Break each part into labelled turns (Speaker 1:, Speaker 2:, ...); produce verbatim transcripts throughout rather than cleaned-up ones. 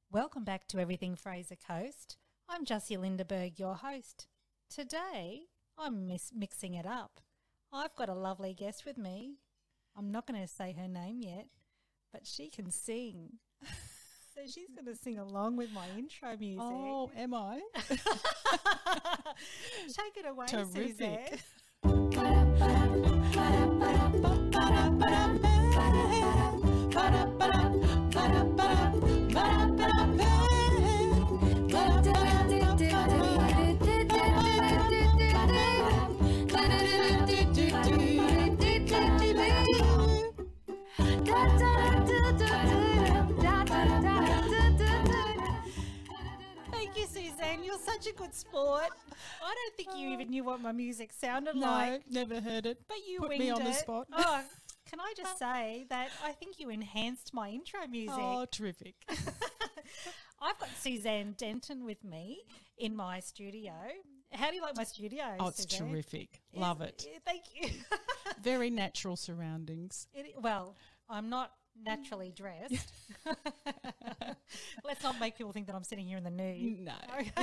Speaker 1: Welcome back to Everything Fraser Coast. I'm Jussie Lindeberg, your host. Today, I'm mis- mixing it up. I've got a lovely guest with me. I'm not going to say her name yet, but she can sing. So she's going to sing along with my intro music.
Speaker 2: Oh, am I?
Speaker 1: Take it away,
Speaker 2: Terrific.
Speaker 1: Thank you, Suzanne. You're such a good sport. I don't think you even knew what my music sounded
Speaker 2: No,
Speaker 1: like.
Speaker 2: never heard it.
Speaker 1: But you
Speaker 2: Put
Speaker 1: winged
Speaker 2: me on
Speaker 1: it.
Speaker 2: the spot.
Speaker 1: Oh, can I just say that I think you enhanced my intro music.
Speaker 2: Oh, terrific.
Speaker 1: I've got Suzanne Denton with me in my studio. How do you like my studio,
Speaker 2: Oh, it's
Speaker 1: Suzanne?
Speaker 2: terrific.
Speaker 1: Is-
Speaker 2: Love it.
Speaker 1: yeah, Thank you.
Speaker 2: Very natural surroundings.
Speaker 1: It, well, I'm not naturally dressed. Let's not make people think that I'm sitting here in the nude.
Speaker 2: No.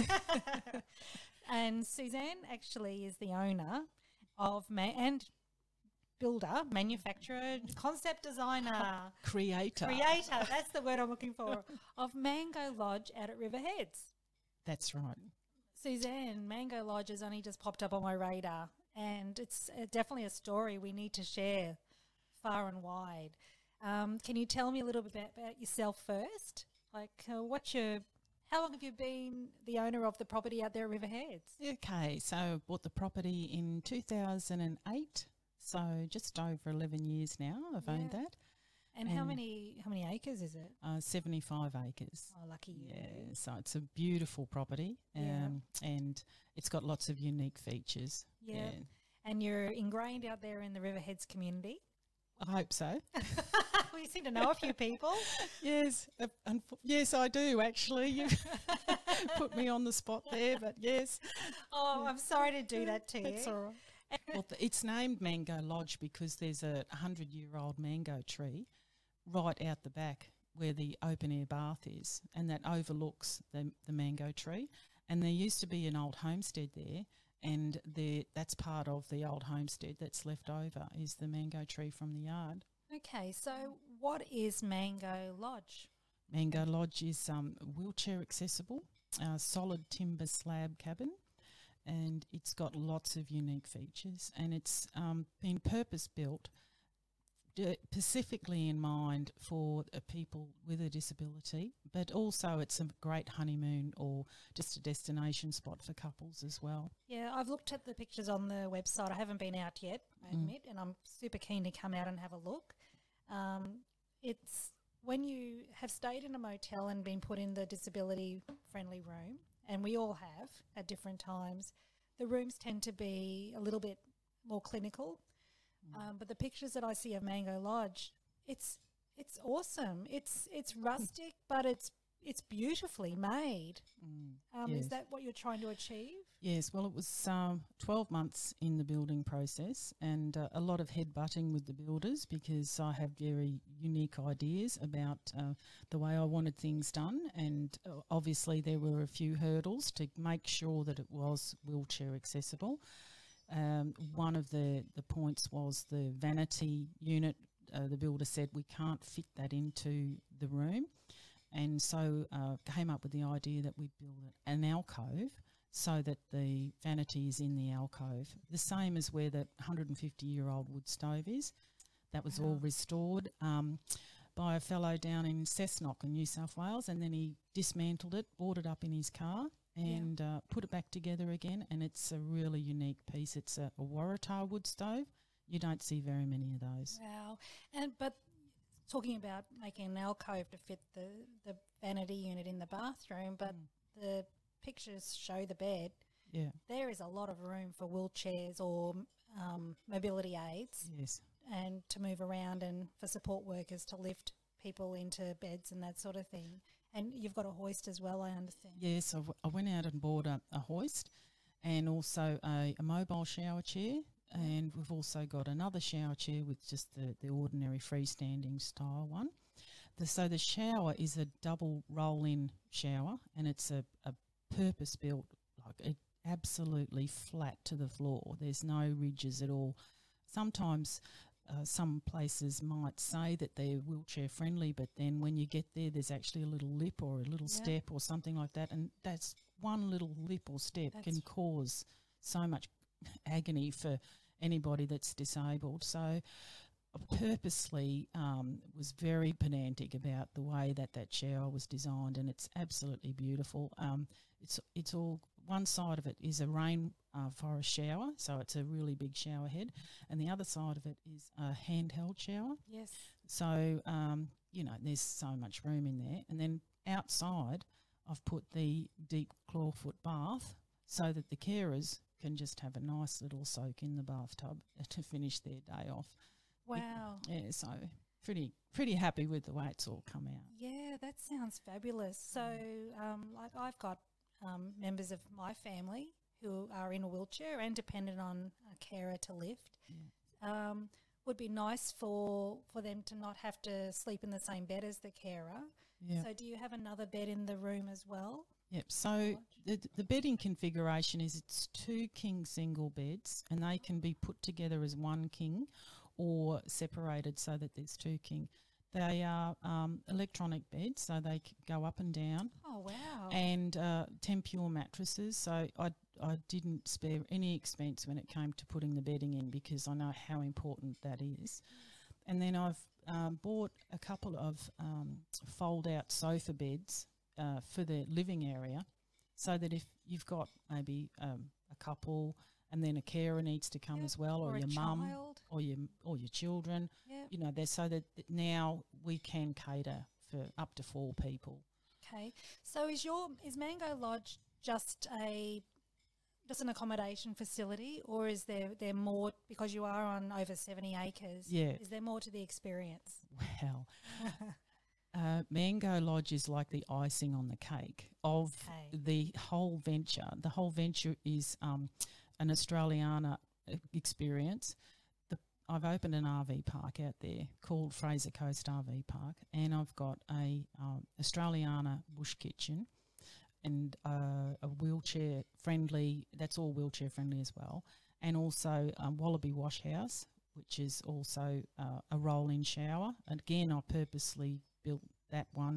Speaker 1: And Suzanne actually is the owner of ma- and builder, manufacturer, concept designer,
Speaker 2: Creator.
Speaker 1: creator. That's the word I'm looking for. Of Mango Lodge out at Riverheads.
Speaker 2: That's right.
Speaker 1: Suzanne, Mango Lodge has only just popped up on my radar, and it's uh, definitely a story we need to share far and wide. Um, can you tell me a little bit about, about yourself first? Like, uh, what's your, how long have you been the owner of the property out there at Riverheads?
Speaker 2: Okay, so I bought the property in two thousand eight, so just over eleven years now I've owned
Speaker 1: Yeah.
Speaker 2: that.
Speaker 1: And, how
Speaker 2: And-
Speaker 1: many how many acres is it?
Speaker 2: Uh, seventy-five acres.
Speaker 1: Oh, lucky you.
Speaker 2: Yeah, so it's a beautiful property, um,
Speaker 1: Yeah.
Speaker 2: and it's got lots of unique features.
Speaker 1: Yeah. And you're ingrained out there in the Riverheads community.
Speaker 2: I hope so.
Speaker 1: Well, you seem to know a few people.
Speaker 2: Yes, uh, unfo- yes, I do actually. You put me on the spot there, but yes,
Speaker 1: Oh, I'm sorry to do that to you.
Speaker 2: that's all right. Well, th- it's named Mango Lodge because there's a hundred-year-old mango tree right out the back where the open-air bath is, and that overlooks the the mango tree. And there used to be an old homestead there, and there that's part of the old homestead that's left over is the mango tree from the yard.
Speaker 1: Okay, so what is Mango Lodge?
Speaker 2: Mango Lodge is um, wheelchair accessible, uh, solid timber slab cabin, and it's got lots of unique features, and it's um, been purpose built d- specifically in mind for uh, people with a disability, but also it's a great honeymoon or just a destination spot for couples as well.
Speaker 1: Yeah, I've looked at the pictures on the website. I haven't been out yet, I
Speaker 2: Mm.
Speaker 1: admit, and I'm super keen to come out and have a look. Um, it's when you have stayed in a motel and been put in the disability-friendly room, and we all have at different times, the rooms tend to be a little bit more clinical. Um, but the pictures that I see of Mango Lodge, it's it's awesome. It's it's rustic, but it's it's beautifully made. Um,
Speaker 2: yes.
Speaker 1: Is that what you're trying to achieve?
Speaker 2: Yes, well, it was um, twelve months in the building process and uh, a lot of headbutting with the builders because I have very unique ideas about uh, the way I wanted things done, and uh, obviously there were a few hurdles to make sure that it was wheelchair accessible. Um, one of the, the points was the vanity unit. Uh, the builder said we can't fit that into the room, and so uh, came up with the idea that we'd build an alcove so that the vanity is in the alcove, the same as where the one hundred fifty year old wood stove is. That was all
Speaker 1: Wow.
Speaker 2: restored um, by a fellow down in Cessnock in New South Wales, and then he dismantled it, brought it up in his car and uh, put it back together again, and it's a really unique piece. It's a, a Waratah wood stove. You don't see very many of those.
Speaker 1: Wow. And but talking about making an alcove to fit the, the vanity unit in the bathroom, but the pictures show the bed.
Speaker 2: Yeah,
Speaker 1: There is a lot of room for wheelchairs or um, mobility aids
Speaker 2: yes.
Speaker 1: and to move around, and for support workers to lift people into beds and that sort of thing. And you've got a hoist as well, I understand.
Speaker 2: Yes, I, w- I went out and bought a, a hoist and also a, a mobile shower chair, and we've also got another shower chair with just the, the ordinary freestanding style one. The, so the shower is a double roll-in shower, and it's a, a purpose-built, like it absolutely flat to the floor. There's no ridges at all. Sometimes uh, some places might say that they're wheelchair friendly, but then when you get there, there's actually a little lip or a little
Speaker 1: Yeah.
Speaker 2: step or something like that, and that's one little lip or step
Speaker 1: That's
Speaker 2: can cause so much agony for anybody that's disabled. So I purposely um, was very pedantic about the way that that shower was designed, and it's absolutely beautiful. Um, it's it's all, one side of it is a rain uh, forest shower, so it's a really big shower head, and the other side of it is a handheld shower.
Speaker 1: Yes.
Speaker 2: So, um, you know, there's so much room in there. And then outside, I've put the deep clawfoot bath so that the carers can just have a nice little soak in the bathtub to finish their day off.
Speaker 1: Wow.
Speaker 2: Yeah, so pretty pretty happy with the way it's all come out.
Speaker 1: Yeah, that sounds fabulous. So, um, like I've got um, members of my family who are in a wheelchair and dependent on a carer to lift.
Speaker 2: Yeah.
Speaker 1: Um, would be nice for for them to not have to sleep in the same bed as the carer.
Speaker 2: Yeah.
Speaker 1: So, do you have another bed in the room as well?
Speaker 2: Yep. So the, the bedding configuration is it's two king single beds, and they can be put together as one king or separated so that there's two king. They are um, electronic beds, so they c- go up and down,
Speaker 1: Oh, wow.
Speaker 2: and uh, Tempur mattresses. So I I didn't spare any expense when it came to putting the bedding in because I know how important that is. And then I've um, bought a couple of um, fold-out sofa beds uh, for the living area, so that if you've got maybe um, a couple and then a carer needs to come
Speaker 1: Yep,
Speaker 2: as well, or,
Speaker 1: or a
Speaker 2: your mum
Speaker 1: child.
Speaker 2: or your or your children,
Speaker 1: Yep.
Speaker 2: you know, they're so that th- now we can cater for up to four people.
Speaker 1: Okay. So, is your is Mango Lodge just a just an accommodation facility, or is there there more, because you are on over seventy acres?
Speaker 2: Yeah.
Speaker 1: Is there more to the experience?
Speaker 2: Well, uh, Mango Lodge is like the icing on the cake of
Speaker 1: Okay.
Speaker 2: the whole venture. The whole venture is um, an Australiana uh, experience. The, I've opened an R V park out there called Fraser Coast R V Park, and I've got a um, Australiana bush kitchen and uh, a wheelchair friendly, that's all wheelchair friendly as well, and also um, Wallaby Wash House, which is also uh, a roll-in shower. And again, I purposely built that one.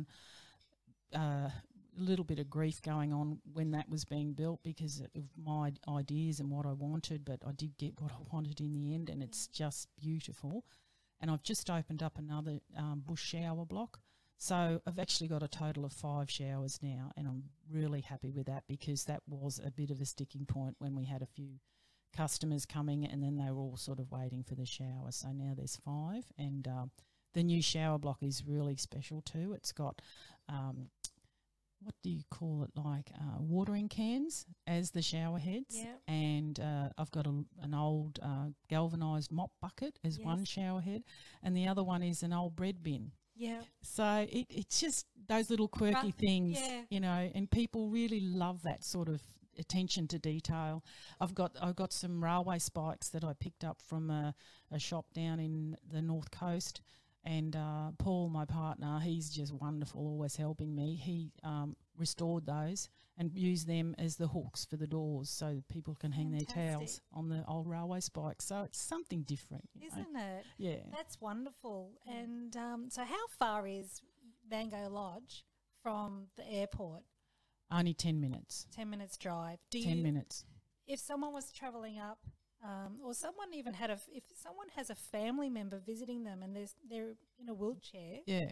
Speaker 2: Uh, a little bit of grief going on when that was being built because of my ideas and what I wanted, but I did get what I wanted in the end, and it's just beautiful. And I've just opened up another um, bush shower block. So I've actually got a total of five showers now, and I'm really happy with that because that was a bit of a sticking point when we had a few customers coming and then they were all sort of waiting for the shower. So now there's five, and um, the new shower block is really special too. It's got, um, what do you call it, like uh, watering cans as the shower heads.
Speaker 1: Yep.
Speaker 2: And uh, I've got a, an old uh, galvanised mop bucket as one
Speaker 1: Yes.
Speaker 2: shower head, and the other one is an old bread bin.
Speaker 1: Yeah.
Speaker 2: So it, it's just those little quirky
Speaker 1: Right,
Speaker 2: things,
Speaker 1: yeah.
Speaker 2: you know, and people really love that sort of attention to detail. I've got I've got some railway spikes that I picked up from a, a shop down in the North Coast, and uh, Paul, my partner, he's just wonderful, always helping me. He um, restored those and used them as the hooks for the doors so that people can hang their towels
Speaker 1: Fantastic.
Speaker 2: on the old railway spikes. So it's something different, you know.
Speaker 1: Isn't it?
Speaker 2: Yeah.
Speaker 1: That's wonderful. And um, so, how far is Mango Lodge from the airport?
Speaker 2: Only ten minutes.
Speaker 1: Ten minutes drive. Do
Speaker 2: ten
Speaker 1: you,
Speaker 2: minutes.
Speaker 1: if someone was travelling up, um, or someone even had a, f- if someone has a family member visiting them and there's they're in a wheelchair,
Speaker 2: Yeah.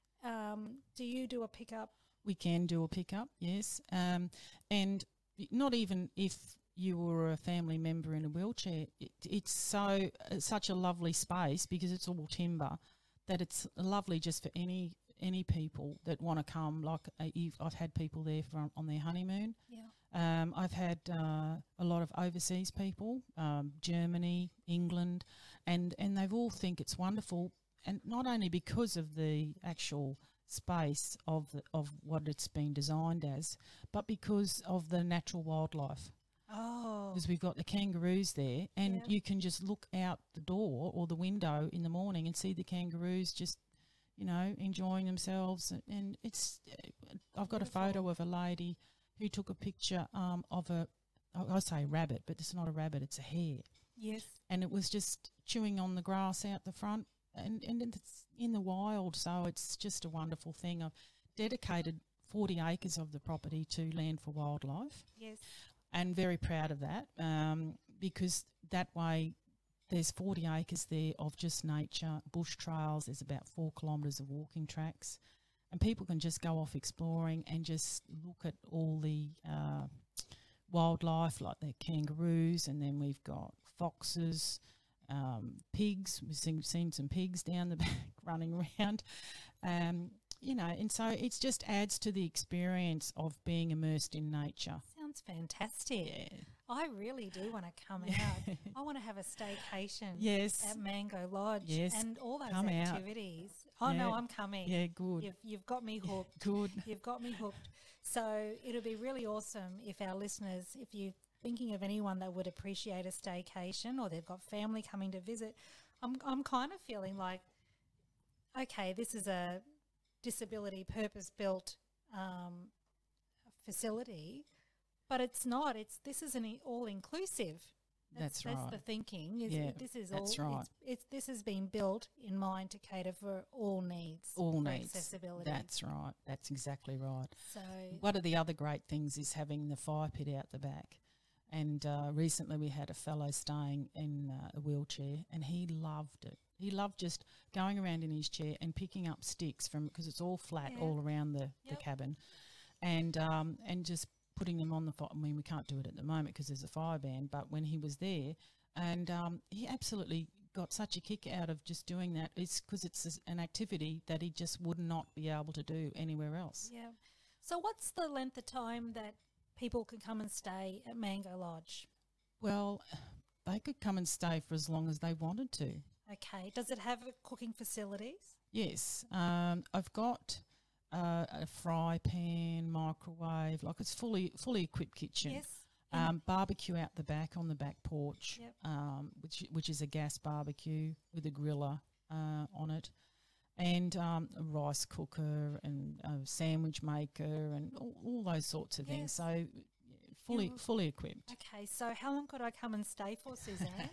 Speaker 1: um, do you do a pickup?
Speaker 2: We can do a pickup, yes. Um, and y- not even if you were a family member in a wheelchair, it, it's so uh, such a lovely space because it's all timber that it's lovely just for any any people that want to come. Like uh, you've, I've had people there for, on their honeymoon.
Speaker 1: Yeah.
Speaker 2: Um, I've had uh, a lot of overseas people, um, Germany, England, and, and they've all think it's wonderful, and not only because of the actual space of the, of what it's been designed as, but because of the natural wildlife.
Speaker 1: Oh.
Speaker 2: Because we've got the kangaroos there, and
Speaker 1: Yeah.
Speaker 2: you can just look out the door or the window in the morning and see the kangaroos just, you know, enjoying themselves. And, and it's, uh, I've got
Speaker 1: Beautiful.
Speaker 2: a photo of a lady who took a picture um, of a, I I say rabbit, but it's not a rabbit, it's a hare.
Speaker 1: Yes.
Speaker 2: And it was just chewing on the grass out the front, and, and it's in the wild, so it's just a wonderful thing. I've dedicated forty acres of the property to Land for Wildlife,
Speaker 1: Yes.
Speaker 2: and very proud of that, um, because that way there's forty acres there of just nature, bush trails, there's about four kilometres of walking tracks, and people can just go off exploring and just look at all the uh, wildlife, like the kangaroos, and then we've got foxes, um, pigs. We've seen, seen some pigs down the back running around, um, you know, and so it just adds to the experience of being immersed in nature.
Speaker 1: Sounds fantastic.
Speaker 2: Yeah.
Speaker 1: I really do want to come out. I want to have a staycation
Speaker 2: Yes.
Speaker 1: at Mango Lodge
Speaker 2: Yes,
Speaker 1: and all those
Speaker 2: come out.
Speaker 1: activities. Oh, no,
Speaker 2: Yeah.
Speaker 1: I'm coming.
Speaker 2: Yeah, good.
Speaker 1: You've, you've got me hooked.
Speaker 2: Good.
Speaker 1: You've got me hooked. So it'll be really awesome if our listeners, if you're thinking of anyone that would appreciate a staycation or they've got family coming to visit, I'm I'm kind of feeling like, okay, this is a disability purpose-built um, facility, but it's not. It's this is an e- all-inclusive.
Speaker 2: That's
Speaker 1: That's
Speaker 2: right.
Speaker 1: the thinking. Is
Speaker 2: Yeah,
Speaker 1: this is
Speaker 2: that's
Speaker 1: all.
Speaker 2: right.
Speaker 1: It's, it's this has been built in mind to cater for all needs.
Speaker 2: All
Speaker 1: for
Speaker 2: needs.
Speaker 1: accessibility.
Speaker 2: That's right. That's exactly right.
Speaker 1: So
Speaker 2: One of the other great things is having the fire pit out the back. And uh, recently we had a fellow staying in uh, a wheelchair, and he loved it. He loved just going around in his chair and picking up sticks from, because it's all flat
Speaker 1: Yeah.
Speaker 2: all around the, the
Speaker 1: Yep.
Speaker 2: cabin, and um, and just putting them on the fire. I mean, we can't do it at the moment because there's a fire ban, but when he was there, and um, he absolutely got such a kick out of just doing that. It's because it's s- an activity that he just would not be able to do anywhere else.
Speaker 1: yeah. So what's the length of time that people can come and stay at Mango Lodge?
Speaker 2: Well, they could come and stay for as long as they wanted to.
Speaker 1: Okay. Does it have uh, cooking facilities?
Speaker 2: Yes, um, I've got uh, a fry pan, microwave, like it's fully fully equipped kitchen.
Speaker 1: Yes.
Speaker 2: Um, barbecue out the back on the back porch,
Speaker 1: Yep.
Speaker 2: um, which which is a gas barbecue with a griller uh, on it, and um, a rice cooker and a sandwich maker and all, all those sorts of
Speaker 1: Yes.
Speaker 2: things. So yeah, fully
Speaker 1: You-
Speaker 2: fully equipped.
Speaker 1: Okay, so how long could I come and stay for, Suzanne?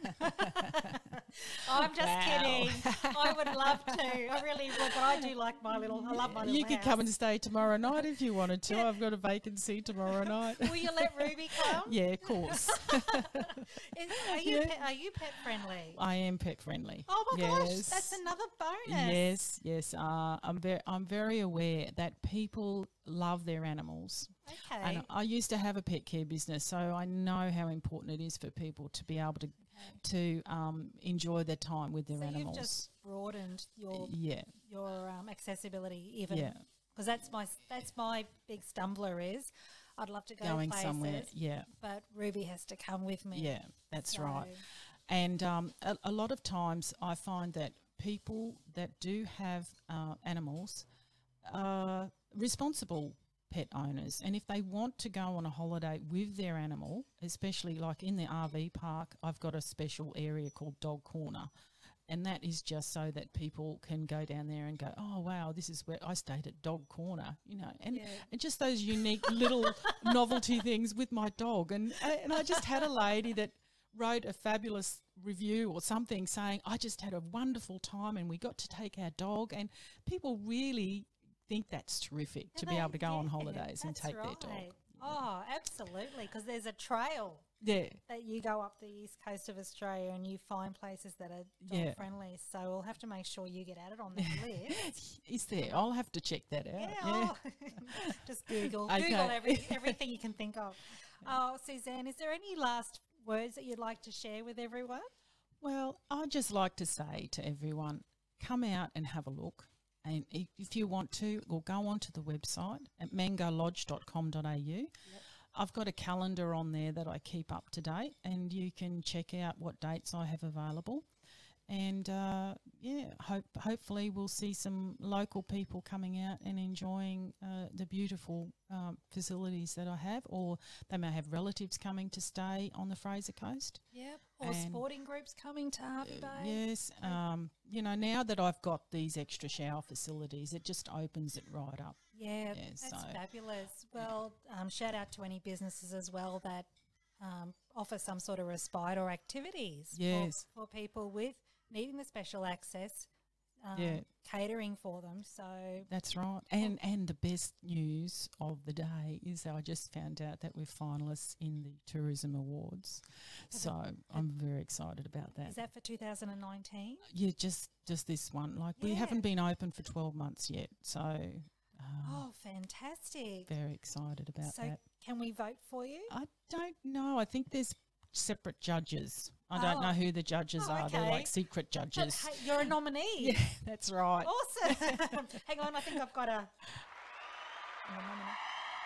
Speaker 1: I'm just
Speaker 2: Wow.
Speaker 1: kidding. I would love to. I really would, but I do like my little, I love my little
Speaker 2: You could
Speaker 1: house.
Speaker 2: come and stay tomorrow night if you wanted to.
Speaker 1: Yeah.
Speaker 2: I've got a vacancy tomorrow night.
Speaker 1: Will you let Ruby come?
Speaker 2: Yeah, of course.
Speaker 1: Is, are, you
Speaker 2: Yeah.
Speaker 1: pet, are you pet friendly?
Speaker 2: I am pet friendly.
Speaker 1: Oh my gosh,
Speaker 2: Yes.
Speaker 1: that's another bonus.
Speaker 2: Yes, yes. Uh, I'm very, I'm very aware that people love their animals.
Speaker 1: Okay.
Speaker 2: And I used to have a pet care business, so I know how important it is for people to be able to to um, enjoy their time with their
Speaker 1: so
Speaker 2: animals.
Speaker 1: you've just broadened your
Speaker 2: yeah,
Speaker 1: your um, accessibility even
Speaker 2: yeah.
Speaker 1: because that's my that's my big stumbler is I'd love to go
Speaker 2: Going
Speaker 1: places,
Speaker 2: somewhere. Yeah,
Speaker 1: but Ruby has to come with me.
Speaker 2: yeah. That's
Speaker 1: So,
Speaker 2: right. And um, a, a lot of times I find that people that do have uh, animals are responsible pet owners. And if they want to go on a holiday with their animal, especially like in the R V park, I've got a special area called Dog Corner. And that is just so that people can go down there and go, oh, wow, this is where I stayed at Dog Corner, you know, and,
Speaker 1: Yeah.
Speaker 2: and just those unique little novelty things with my dog. And, and I just had a lady that wrote a fabulous review or something saying, I just had a wonderful time and we got to take our dog. And people really think that's terrific to
Speaker 1: And
Speaker 2: be
Speaker 1: they-
Speaker 2: able to go on
Speaker 1: yeah,
Speaker 2: holidays and
Speaker 1: that's
Speaker 2: take their
Speaker 1: right.
Speaker 2: dog.
Speaker 1: Oh, absolutely, because there's a trail
Speaker 2: Yeah.
Speaker 1: that you go up the east coast of Australia and you find places that are dog
Speaker 2: Yeah.
Speaker 1: friendly. So we'll have to make sure you get added on that list.
Speaker 2: Is there? I'll have to check that out.
Speaker 1: Yeah,
Speaker 2: Yeah.
Speaker 1: oh. Just Google,
Speaker 2: Okay.
Speaker 1: Google every, everything you can think of. Oh, Suzanne, is there any last words that you'd like to share with everyone?
Speaker 2: Well, I'd just like to say to everyone, come out and have a look. And i- if you want to, or go onto the website at mango lodge dot com dot a u. I've got a calendar on there that I keep up to date, and you can check out what dates I have available. And uh, yeah, hope hopefully we'll see some local people coming out and enjoying uh, the beautiful um, facilities that I have, or they may have relatives coming to stay on the Fraser Coast.
Speaker 1: Yep. Or
Speaker 2: And,
Speaker 1: sporting groups coming to Hervey
Speaker 2: uh,
Speaker 1: Bay.
Speaker 2: Yes. Um, you know, now that I've got these extra shower facilities, it just opens it right up.
Speaker 1: Yeah,
Speaker 2: Yeah,
Speaker 1: that's
Speaker 2: so-
Speaker 1: fabulous. Well, um, shout out to any businesses as well that um, offer some sort of respite or activities for-
Speaker 2: Yes.
Speaker 1: for, people with needing the special access, um,
Speaker 2: Yeah.
Speaker 1: catering for them. So,
Speaker 2: That's right. And and the best news of the day is that I just found out that we're finalists in the Tourism Awards. So I'm very excited about that.
Speaker 1: is that for two thousand nineteen?
Speaker 2: Yeah, just just this one. Like we
Speaker 1: Yeah.
Speaker 2: haven't been open for twelve months yet. So um,
Speaker 1: Oh, fantastic.
Speaker 2: very excited about
Speaker 1: So,
Speaker 2: that.
Speaker 1: can we vote for you?
Speaker 2: I don't know. I think there's separate judges. I don't
Speaker 1: Oh.
Speaker 2: know who the judges
Speaker 1: Oh,
Speaker 2: are. They're
Speaker 1: okay.
Speaker 2: like secret
Speaker 1: But
Speaker 2: judges.
Speaker 1: hey, you're a nominee.
Speaker 2: Yeah, that's right.
Speaker 1: Awesome. Hang on, I think I've got a. I'm a nominee.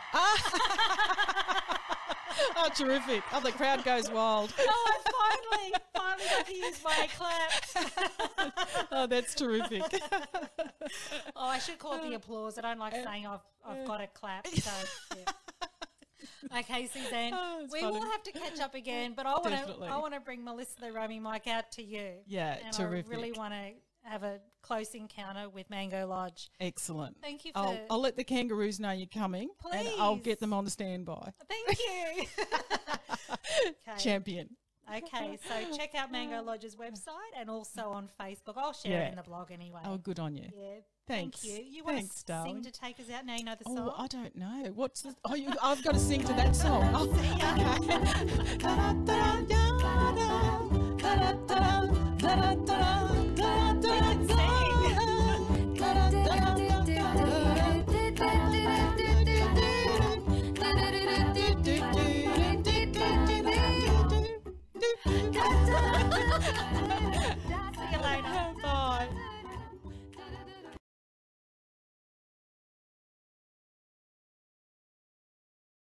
Speaker 2: Oh, terrific. Oh, the crowd goes wild.
Speaker 1: Oh, I finally, finally got to use my clap.
Speaker 2: Oh, that's terrific.
Speaker 1: Oh, I should call it the applause. I don't like saying I've, I've got a clap. So, yeah. Okay, Suzanne,
Speaker 2: Oh, it's
Speaker 1: we
Speaker 2: funny.
Speaker 1: will have to catch up again, but I want to
Speaker 2: Definitely.
Speaker 1: I want to bring Melissa the roaming mic out to you.
Speaker 2: Yeah,
Speaker 1: and
Speaker 2: terrific.
Speaker 1: I really want to have a close encounter with Mango Lodge.
Speaker 2: Excellent.
Speaker 1: Thank you for.
Speaker 2: I'll, I'll let the kangaroos know you're coming, and I'll
Speaker 1: Please.
Speaker 2: get them on the standby.
Speaker 1: Thank you. Okay.
Speaker 2: Champion.
Speaker 1: Okay, so check out Mango Lodge's website and also on Facebook. I'll share
Speaker 2: Yeah.
Speaker 1: it in the blog anyway.
Speaker 2: Oh, good on you.
Speaker 1: Yeah.
Speaker 2: Thanks.
Speaker 1: Thank you. You want
Speaker 2: Thanks,
Speaker 1: to sing
Speaker 2: darling.
Speaker 1: to take us out? Now you know the
Speaker 2: Oh,
Speaker 1: song.
Speaker 2: I don't know. What's the? Oh, you, I've got to sing to that song. Oh,
Speaker 1: See ya.
Speaker 2: okay. Da-da-da-da-da-da, da-da-da-da, da-da-da-da.